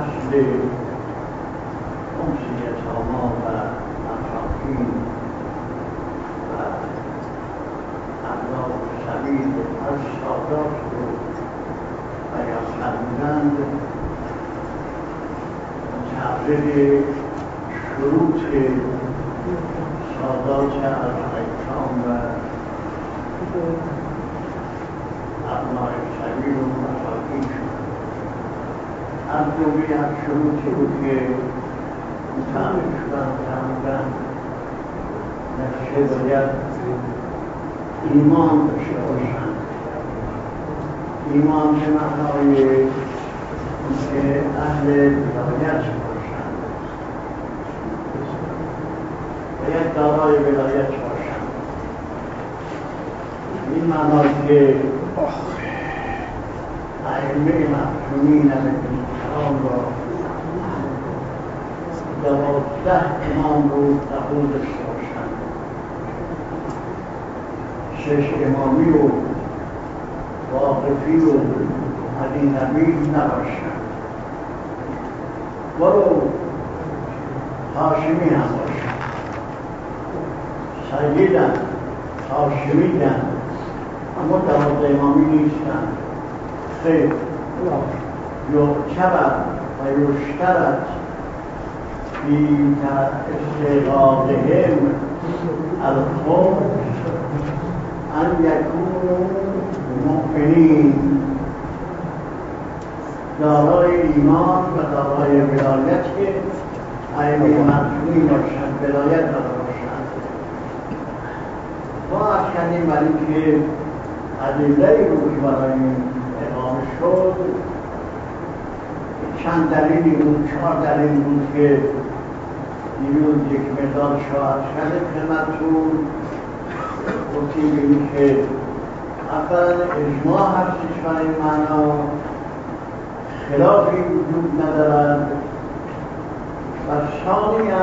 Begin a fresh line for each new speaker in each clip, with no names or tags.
نسل امسیت ها و مساکین و ابناء سبیل از سادات رو بیان فرمودند متعرض شروط سادات از ایتام و ابناء سبیل و مساکین شد. از جمله از شروطی بود که متعرض شدن فرمودند نفسه باید ایمان داشته باشند. ایمان به معنای که اهل ولایت باشند، باید دارای ولایت باشند. این معنای که ائمه معصومین علیهم السلام را 12 امام رو قبول داشته باشند، 6 امامی و واقفی و علی نبی نباشند، ولو هاشمی هم باشند، سیدن هاشمیدن، اما 12 امامی نیستند. خیر یعتبر و یشترط فی استغاثهم الخمس ان یکونوا مؤمنین، دارای ایمان و دارای ولایت که ائمه معصومین باشند، ولایت داشته باشند. ما عرض کردیم برای اینکه ادله‌ای رو که برای این اقامه شد چند دلیلی بود، 4 دلیل بود که دیروز یک مقدار شاهد شده خدمتتون گفتیم. به این که اولا اجماع هستش برای این معنا، خلافی وجود ندارد، و ثانیاً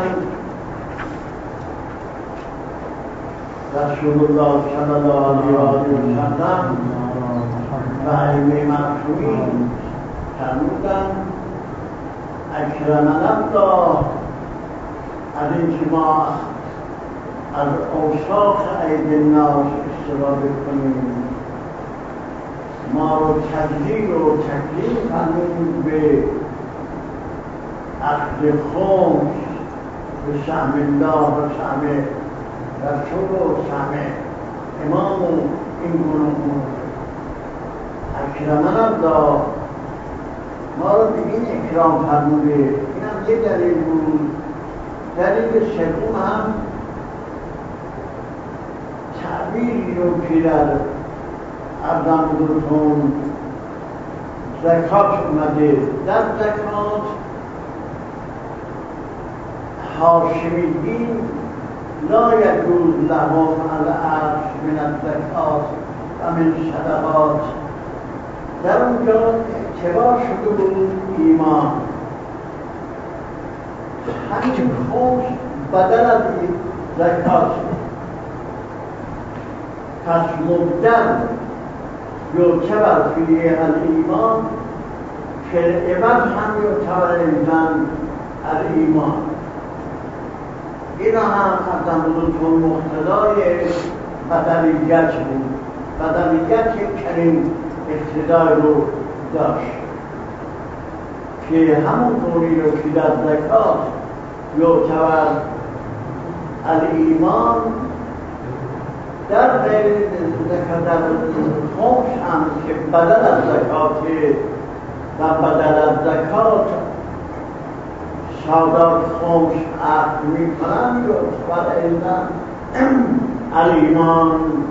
رسول الله صلی الله علیه و سلم و ائمه معصومین فرمودند اکرمنا الله، از اینکه ما از اوصاف عید الناس استفاده کنیم، ما رو تدلیل و تکلیف فرمود به اخذ خمس به سهم الله و سهم رسول و سهم امام و این گونه اکرمنا الله، ما رو به این اکرام فرموده. این هم یه دلیل بود. دلیل سوم هم تعبیری رو که در عرضم بزرگتون زکات اومده، در زکات هاشمیین لا یجوز لهم الاخذ من الزکات و من صدقات، در اونجا اعتبار شده بود ایمان. همین خمس بدل از زکات، پس مبدل یعتبر فیه الایمان که عوض هم یعتبر ایزن الایمان. اینا هم از بزرگتون مقتضای بدلیت بود. بدلیت یک چنین اقتضای رو داشت که همون طوری رو که در زکات یعتبر الایمان، در غیر زکات در خمس هم که بدل از زکات و بدل از زکات سادات خمس عقد می کنند یعتبر ایضا الایمان.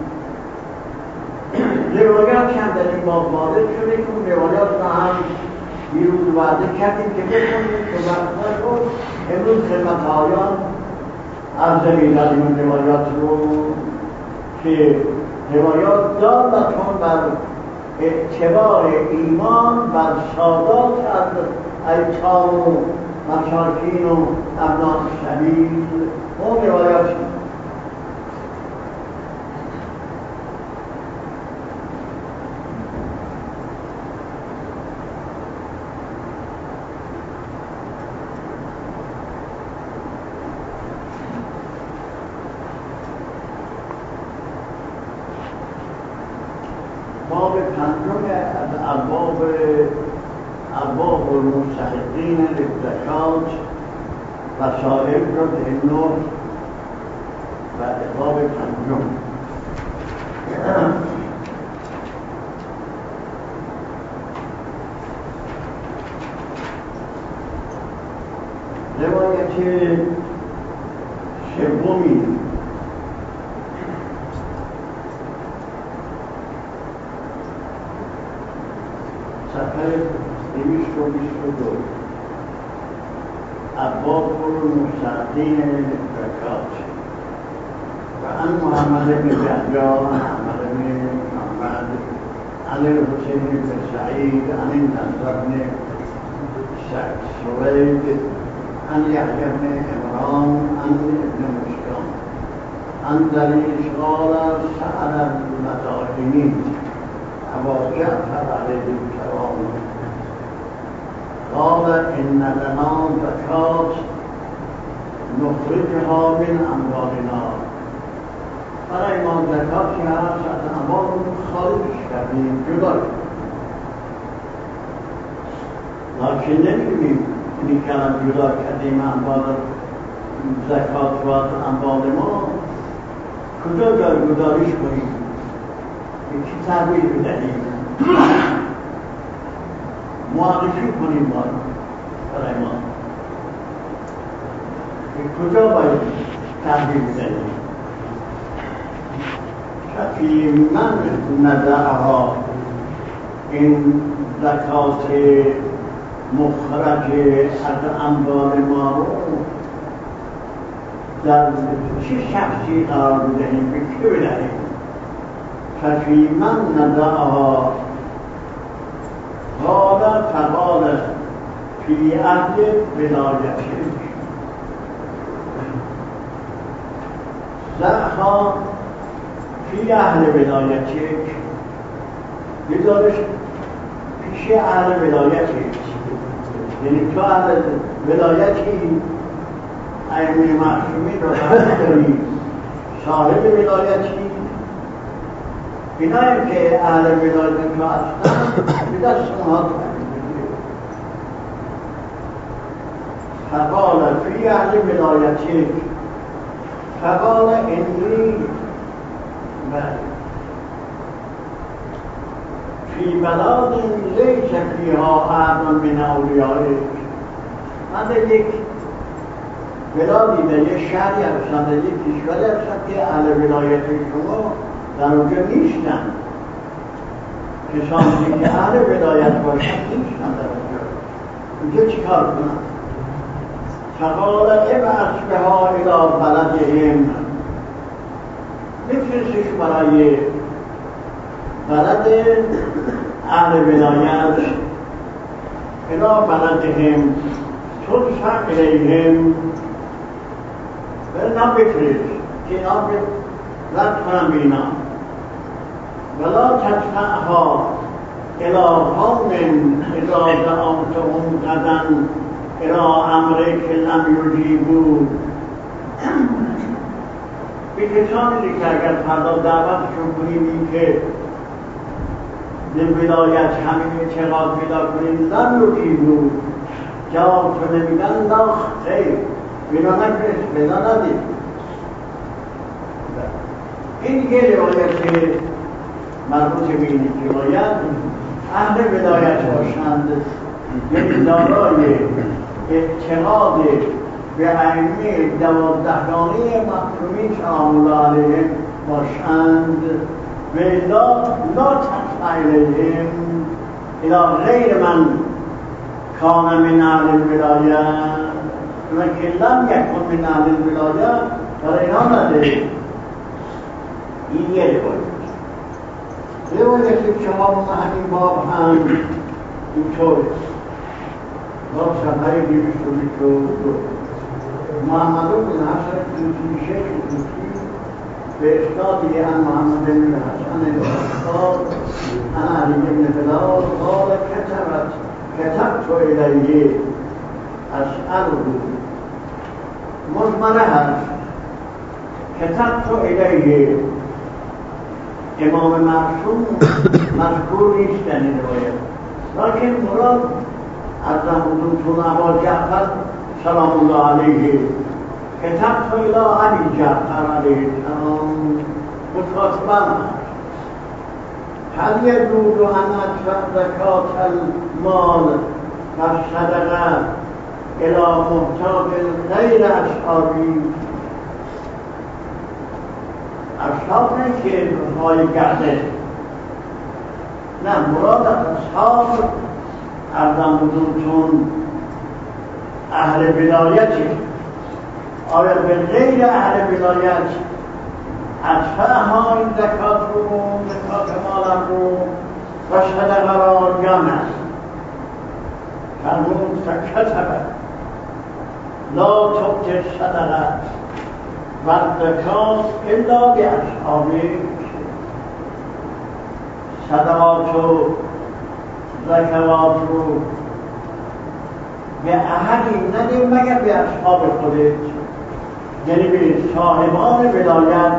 روایات هم در این باب وارد شده که اون روایات را هم دیروز وعده کردیم که بکنیم که وقت نشد. امروز خدمت آیان عرض می‌داریم اون روایات رو که روایات دالتون بر اعتبار ایمان بر سادات از ایتام و مساکین و ابناء السبیل. اون روایات باب پنجم از ابواب المستحقین للزکات وسائل را به نور و باب پنجم روایت سومی صفحه 222 ابواب المستحقین للزکات و عن محمد بن يحيى محمد بن محمد عن الحسين بن سعيد عن النضر بن سويد عن يحيى بن عمران عن ابن مسكين عن دليل قال سأل المدائنين أبا جعفر عليه السلام قال إن لنا زكاة نخرجها من أموالنا برای ما زکاتی هست از اموالمون خارجش کردیم جدا لکن نمی‌دونیم اینی که الان جدا کردیم اموال زکات و اموال ما کجا جایگذاریش کنیم یکی تحویل بدهیم معرفی کنیم ما برای ما کجا باید تحویل بدهیم فی من ندعها این زکات مخرج از اموال ما رو در چه شخصی قرار بدهیم به که بدهیم فی من ندعها قال فی اهل ولایته زعها فی اهل ولایته بذارش پیش اهل ولایته یعنی تو اهل ولایتی ائمه معصومین رو داری صاحب ولایتی اینایی که اهل ولایت تو هستن به دست اونها فقال فی اهل ولایته فقال انی فی بلاد لیس فیها احد من اولیائک من در یک بلادی در یک شهری هستم در یک کشوری هستم که اهل ولایت شما در اونجا نیستن کسانی که اهل ولایت باشن نیستن در اونجا چی کار کنم فقال ابعث بها الی بلدهم بفرستش برای بلد اهل ولایت الی بلدهم تدفع الیهم اینا بفرست که اینا رد کنم به اینا ولا تدفعها الی قوم اذا دعوتهم غدا الی امرک لم یجیبوا به کسانی که اگر فردا دعوتشون کنیم این که به ولایت همین چقدر پیدا کنیم لم یجیبوا جواب تو نمیدن لا خیر بنا نکرش بنا ندید این یه روایت مربوط به این روایت اهل ولایت باشند یعنی دارای اعتقاد به ائمه 12گانه محکومین سلام الله علیهم باشند و لا تدفع الیهم الی غیر من کان من اهل الولایت و که لم یکن من اهل الولایت برای اینا نده این یه روایت شما همین باب هم اینطور باب صفحه 222 محمد بن حسن توسی شیخ توسی به اسنادی عن محمد بن حسن الاسقاط عن علی بن بلال قال كتبت الیه اسأله مضمره هست كتبت الیه امام معصوم مذکور نیست در این روایت، لیکن مراد از حضور ابا جعفر سلام الله علیه کتبت الی ابی جعفر علیه السلام متواصلا هست. هل یجوز ان ادفع زکات المال و صدقه الی محتاج غیر اصحابی؟ اصحاب نه که روزهای گرده، نه، مراد از اصحاب ارزم بزرگتون اهل ولایتی. آیا به غیر اهل ولایت ادفعها این زکات رو، زکات مالم رو و صدقه را یا نه؟ فرمود فکتبه لا تؤتی الصدقه و الزکات الا باصحابه. صدقات و زکوات رو به احدی نده مگر به اصحاب خودت، یعنی به صاحبان ولایت،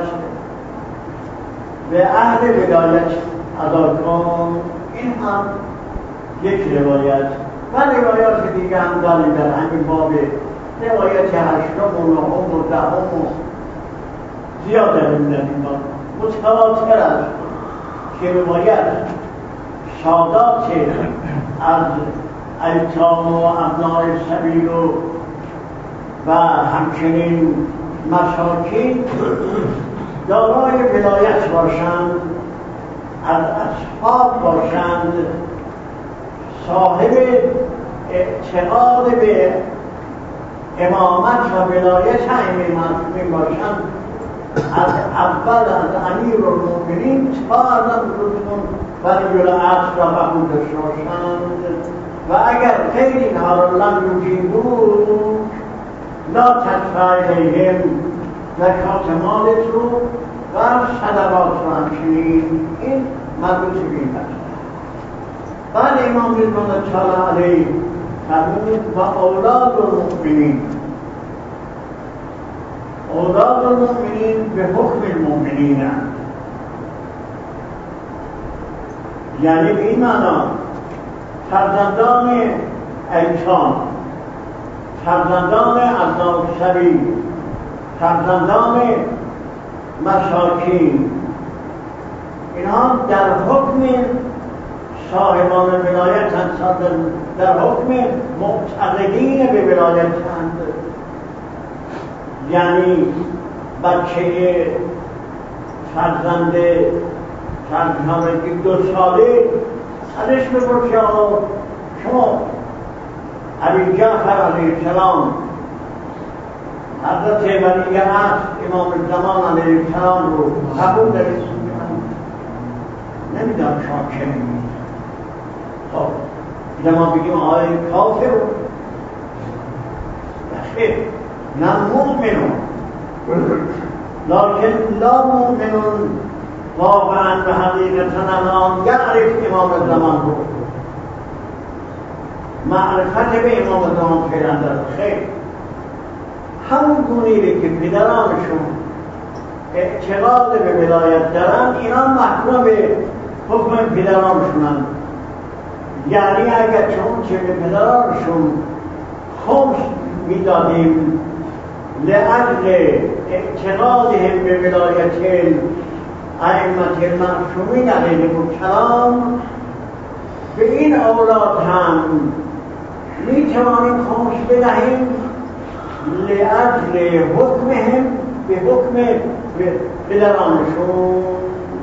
به اهل ولایت ادا کن. این هم یک روایت و روایات دیگه هم داریم در همین باب. روایت هشتم و نهم و دهم و زیاد داریم در این باب متواتر است که روایت سادات از ایتام و ابنای سبیل و همچنین مساکین دارای ولایت باشند، از اصحاب باشند، صاحب اعتقاد به امامت و ولایت ائمه معصومین باشند، از اول از امیرالمؤمنین تا اعظم رسول ولی العصر را قبول داشته باشند. و اگر غیر اینها را لم یجیبوا لا تدفع الیهم زکات مالت رو و صدقات رو همچنین. این مربوط به این است. بعد امام رضوان تعالی علیه فرمود و اولاد المؤمنین، اولاد المؤمنین به حکم المؤمنین هستند، یعنی به این معنا فرزندان ایتام، فرزندان ابناء السبیل، فرزندان مساکین، اینها در حکم صاحبان ولایت هستند، در حکم معتقدین به ولایت هستند. یعنی بچه فرزند 2 ساله ازش بپرسه شما ابی جعفر علیه السلام حضرت ولی عصر امام الزمان علیه السلام رو قبول دارید؟ نمیدونم شما چه میگید. خب اینجا ما بگیم آقای کافر رو خیر، نه مؤمنون، لیکن لا مؤمنون واقعا به حقیقتا الان یعرف امام الزمان رو، معرفت به امام الزمان پیرنده رو. خیر، همون گونه‌ای که پدرانشون اعتقاد به ولایت دارن، اینا محکوم به حکم پدرانشونن. یعنی اگر چون که به پدرانشون خمس میدادیم لأجل اعتقادهم به ولایت ائمة المعصومین علیهم السلام، به این اولاد هم میتوانیم خمس بدهیم لأجل حکمهم به حکم پدرانشون.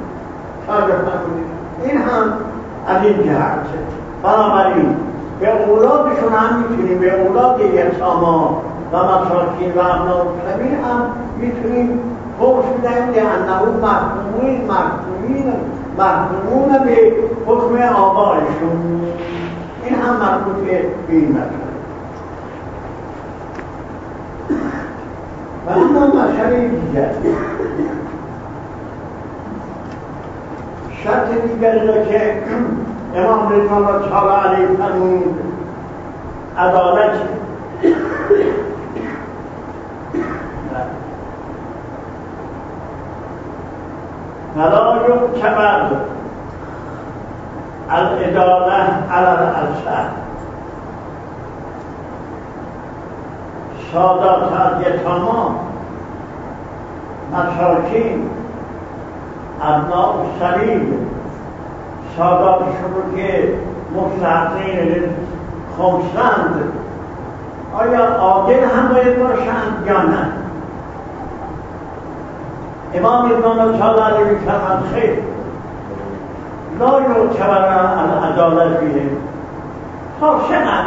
این هم از این جهت. بنابراین به اولادشون هم میتونیم، به اولاد یتاما و مساکین و ابناء السبیل هم میتونیم خمس بدهیم لأنه محکومون به حکم آبائشون. این هم مربوط به این مسئله. و اما مسئله دیگر، شرط دیگری را که امام رضوان تعالی علیه فرمود عدالت. ولا یعتبر العدالة علی الاثر، سادات از یتاما، مساکین، ابناء السبیل، ساداتشون رو که مستحقین خمسند، آیا عادل هم باید باشند یا نه؟ امام ابن تعالی علیه میفرماند خیر، لا یعتبر العدالت بیه فاسقا.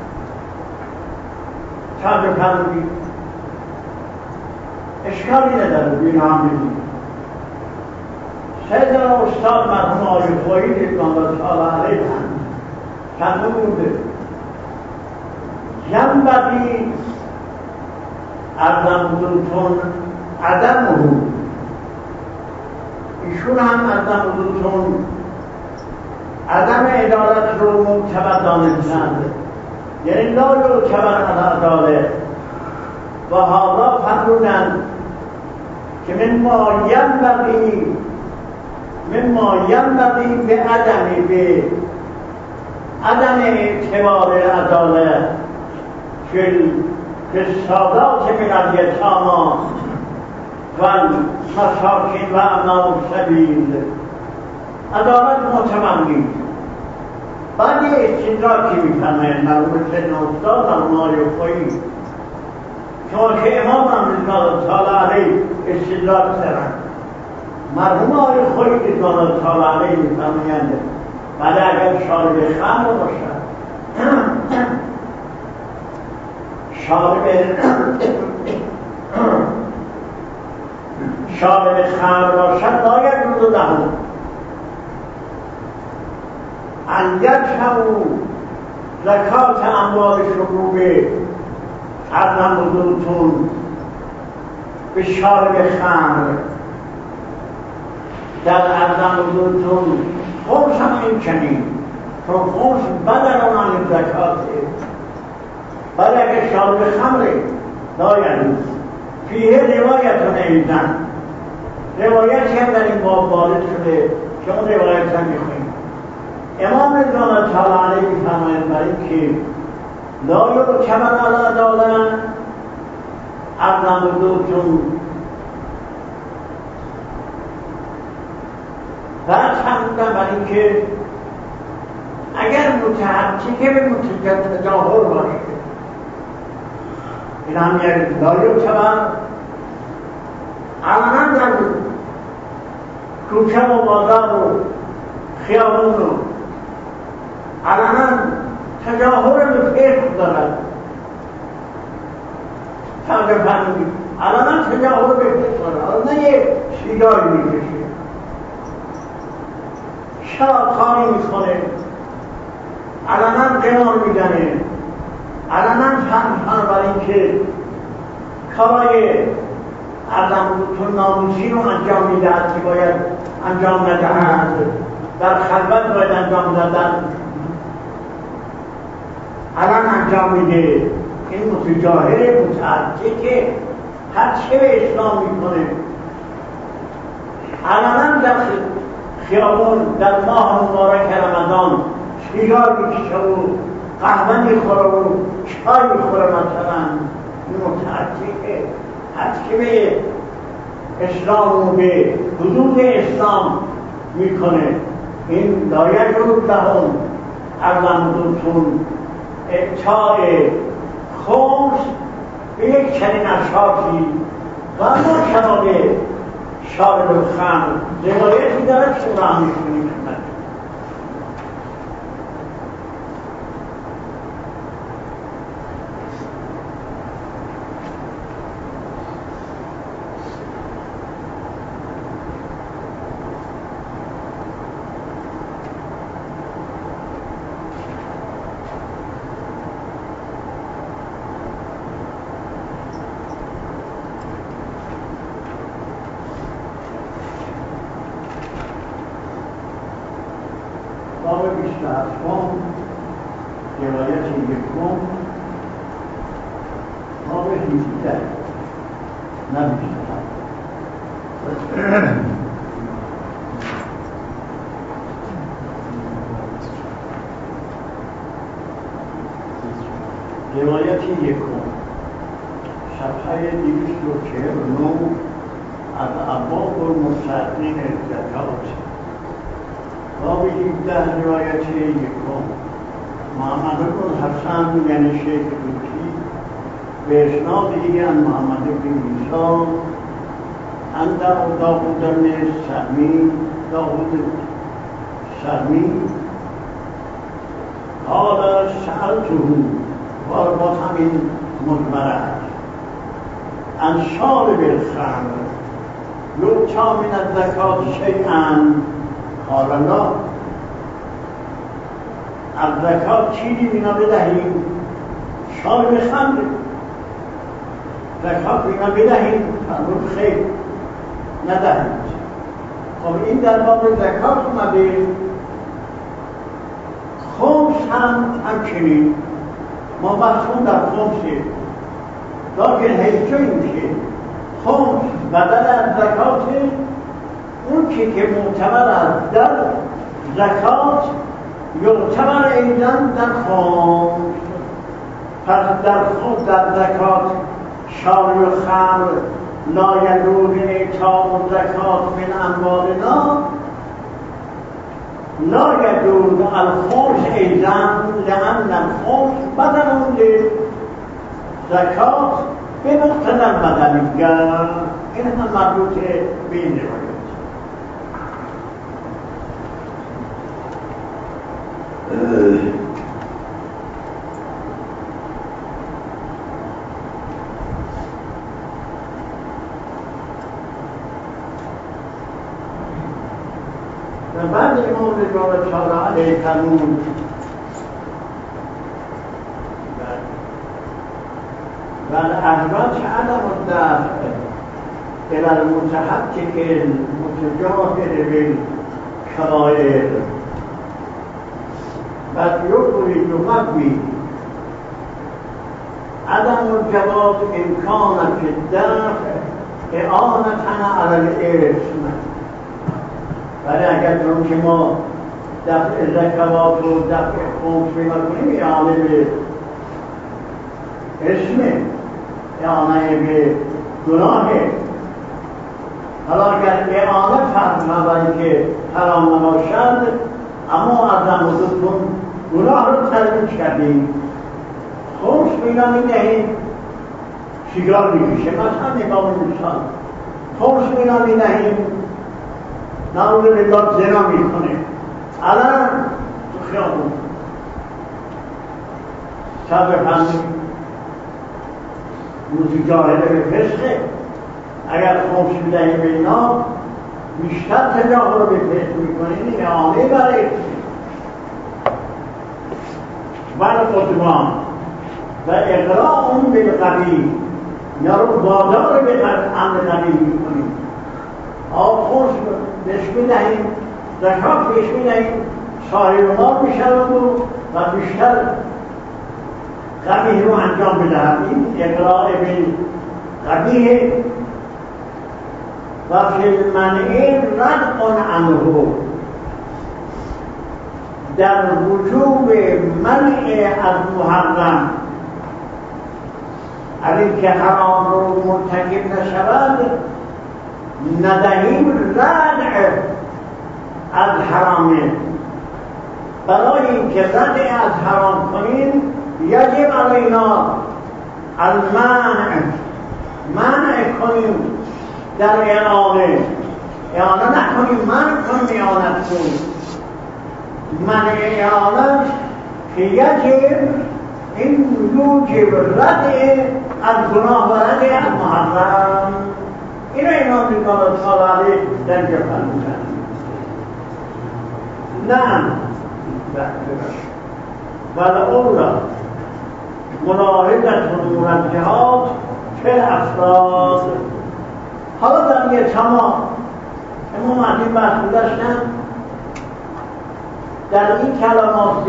تعبیر فرمودید اشکالی نداره بینا هم بدید. سیدنا استاد مرحوم آقای خویی ابن تعالی علیه فرموده ینبغی ارزم بزرگتون عدمه، ایشون هم ارزم بزرگتون عدم عدالت رو معتبر دانستند، یعنی لا یعتبر العدالت. و حالا فرمودند که مما ینبغی به عدم اعتبار عدالت فی السادات من الیتاما و المساکین و ابناء السبیل، عدالت معتبر نیست. بعد یه استدراکی می‌فرمایند مرحوم سیدنا استاد مرحوم آقای خویی، شما که امام رضی تعالی علیه استدراک کردند، مرحوم آقای خویی رضی تعالی علیه می‌فرمایند بعد اگر شارب خمر باشد، شارب خمر باشد لا یجوز له ان یدفعوا زکات اموال شعوب ارزم بزرگتون به شارب خمر. در ارزم بزرگتون خمس هم این چنین، چون خمس بدل اونان زکاته، ولی اگر شارب خمره لا یجوز. فیه روایتون ایزن، روایتی هم در این باب وارد شده که اون روایت هم میخواییم. امام رضی تعالی علیه میفرمایند برای اینکه لا یعتبر العدالت ارزم بزرگتون، بعد فرمودن برای اینکه اگر متحقق به تجاهر باشه، این هم یک لا یعتبر علنا در کوچه و بازار و خیابون و علنا تجاهر به فقه دارد. تعبیر فرمودید علنا تجاهر به فقه دارد، نه یه سیگاری میکشه، شرابخوانی میکنه، علنا قمار میزنه، علنا فهمشان برای اینکه کارای ارزم بزرگتون ناموسی رو انجام میدهد که باید انجام ندهد، در خلوت باید انجام دادن، الان انجام میده. این متجاهر متعدی که هر چه به اسلام میکنه، الان در خیابون در ماه مبارک رمضان سیگار میکشه و قهوه میخوره و چای میخوره مثلا، این متعدی که هر چه به اسلام و به حدود اسلام میکنه، این لایق رو لهم ارزم بزرگتون اعطاء خمس به یک چنین اشخاصی و ما شبابه شارب الخمر. روایتی دارد که را هم میکنیم خدمت. باب 27 روایت یکم باب 17 نه 27 روایت یکم صفحه 249 از ابواب المستحقین زکات باب 17 روایت یکم محمد بن حسن یعنی شیخ دوکی به اسناد دیگه عن محمد بن عیسی عن داوود بن سمی داوود سمی قال سألته باز همین مجمره هست عن شارب الخمر یؤتی من الزکات شیئا قال لا از زکات چیزی اینا بدهیم شارب خمر زکات اینا بدهیم فرمود خیر ندهیم. خب این در باب زکات اومده. خمس هم همچنین ما بحثون در خمسه لیکن حیث این که خمس بدل از زکات اون که معتبر است در زکات یعتبر ایضاً در خمس. پس در زکات شارب الخمر لا یجوز اعطاء الزکات من اموالنا لا يجوز الخمس أيضا لأن الخمس بدل للزكاة بمقتضى المدنية. إنها مربوطة بين الروايات. بعد امام رضا الله علیه فرمود و الاحوال عدم الدفع الى المتحقق المتجاهر بالكبائر بل يخرج مبني عدم الجواز ان كان في الدفع اعانة على الاسم. ولی اگر چون که ما دفع زکوات و دفع خمس میکنیم اعانه به اسمه، اعانه به گناهه. حالا اگر اعانه فرض نبایی که حرام نباشد اما از حدودتون گناه رو ترویج کردیم. خمس اینا میدهیم سیگار میکشه مثلا نگاه مثال خمس اینا میدهیم نعوذ بالله زنا میکنه الان تو خیابون شب فندی روزی جاهله به فسقه. اگر خمس میدهیم به اینا بیشتر تجاهل رو به فسق میکنیم. این اعانه برای والعدوان و اغراء اون بالقوی یا رو وادار به امر قوی میکنیم. خمس بهش میدهیم زکات بهش میدهیم صاحب مال میشود و بیشتر قبیح رو انجام بدهد. این اقراء بالقبیح و فی المنع ردع عنه در وجوب منع از محرم اگر که حرام رو مرتکب نشود ندهیم ردع از حرامه. برای اینکه ردع از حرام کنیم یجب علینا منع کنیم در اعانه نکنیم، منع کنیم اعانت کنیم. منع اعانت که یجب این یوجب ردع از گناه و ردع از محرم. این امام رضا علیه در جفن میکنن. نه ولعولا ملاحظت مرجحات فی الافراد. حالا در یتما امام علی بحث داشتن در این کلمات به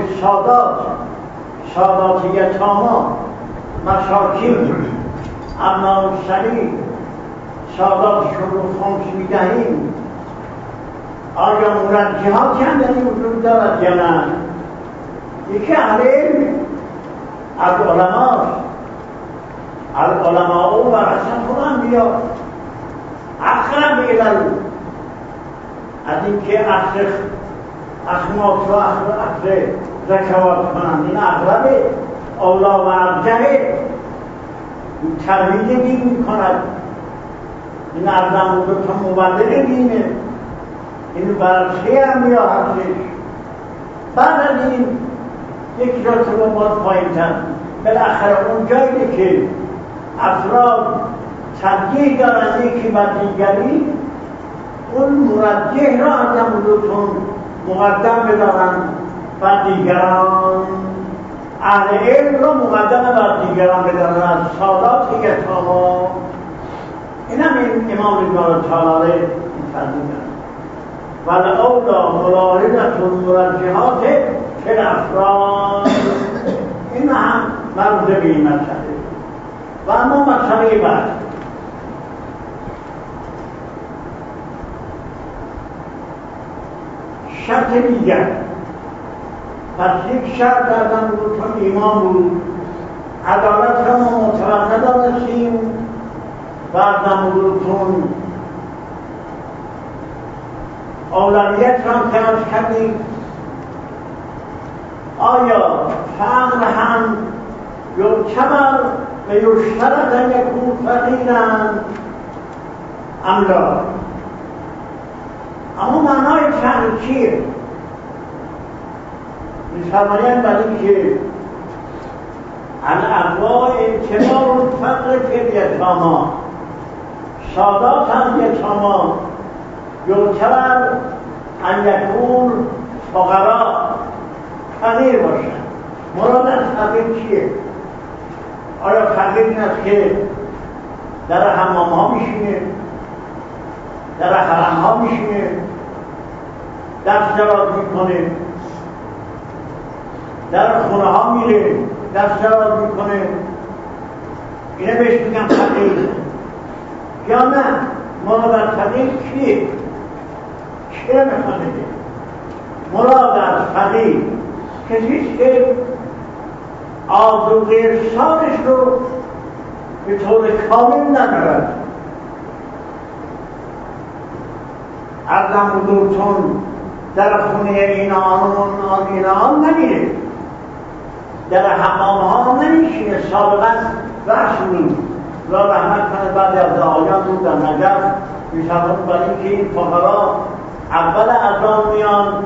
سادات یتاما مساکین ابناء السبیل ساداتشون رو خمس میدهیم آیا مرجحات هم در این وجود دارد یا نه؟ یکی اهل علم از علماء و ورثة الانبیاء اقرب الی از اینکه اخماس و اخر زکوات کنند، این اقرب اولا و ارجحه. این ترویج دین میکند، این ارزم بودتون مبلغ دینه، این برسه انبیاء هستش. بعد از این یک رتبه باز پایین‌تر، بالاخره اون جایی که افراد ترجیح دارند یکی بر دیگری، اون مرجح را ارزم بودتون مقدم بدارند بر دیگران، اهل علم را مقدم بر دیگران بدارند از سادات یتاما. این هم این امام ابن طالاره این فرمود ولولا ملاحظة المرجحات فی الافراد. این هم مربوط به این مسئله. و اما مسئله بعد، شرط دیگر. پس یک شرط ازم بود چون ایمان بود، عدالت را ما متوقع دانستیم و ازم بود چون اولویت را قیاس کردیم. آیا فقر هم یعتبر و یشترط ان یکون فقیرا ام لا؟ اما معنای فقر چیه؟ می‌فرمایند برای که الانواع اعتبار الفقر فی الیتامی، سادات الیتامی یعتبر ان یکون فقرا فقیر باشند. مراد از فقیر چیه؟ آیا فقیر این است که در حمام ها میشینه، در حرم ها میشینه، دست دراز میکنه، در خونه ها میره دست دراز میکنه، اینه بهش میگم فقیر؟ یا نه، مراد از فقیر کیه؟ چه میخواد بگه؟ مراد از فقیر کسیست که آذوقه ارسالش رو به طور کامل ندارد. ارزم بزرگتون در خونه اینان نمیره، در حمام ها نمیشینه. سابقا رسمی را رحمت کنه بعد از آیان بود در نجف میشود برای اینکه این فقرا اول اذان میان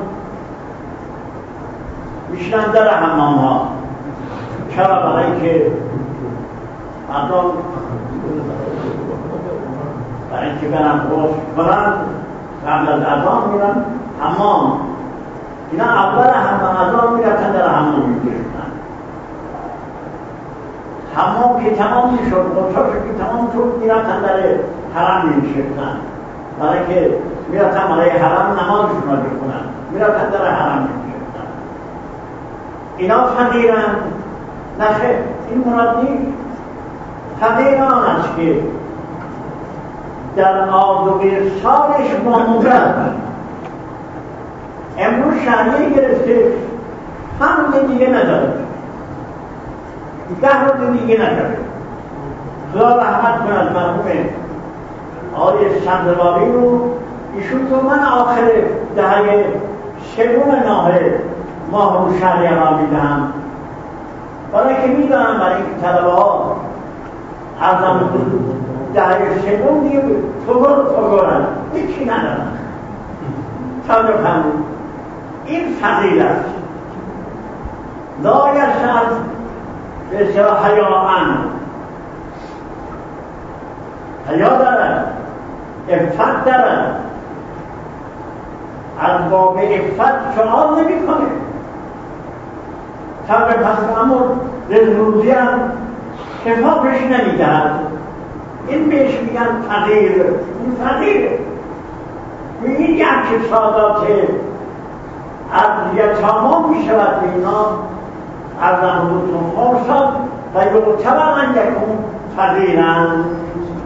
میشنن در حمام ها. چرا؟ برای اینکه مردم برای اینکه برن غسل کنن قبل از اذان میرن حمام. اینا اول اذان میرفتن در حمام میگرفتن. حمام که تمام میشد، غسلش که تمام شد، میرفتن در حرم میشفتن، برای که میرفتن برای حرم نمازشون را بخونن، میرفتن در حرم میشفتن. اینا فقیرن؟ نخیر، این مراد نیست. فقیران است که در آذوقه سالش معمولن. امروز شهریه گرفته، هم دیگه نداره، 10 روز دیگه نداره. خدا رحمت کند مرحوم آقای صدراوی رو، ایشون رو من آخر دهه سوم ماه رو شهریه را میدهم، برای که میدانم برای این طلبه ها ارزم دهه سوم دیگه فگرن هیچی ندارن. تا بفهمون این فضیل است. لا یشهد به اصطلاح حیا دارد، عفت دارد، از باب عفت سؤال نمی کنه. تا بفهمون اما روزی هم کفافش نمیدهد. این بهش میگن فقیر. این فقیره. این یک سادات از یتاما میشود به اینا از نمودتون خورسان و یعتبر ان یکون فقیرن.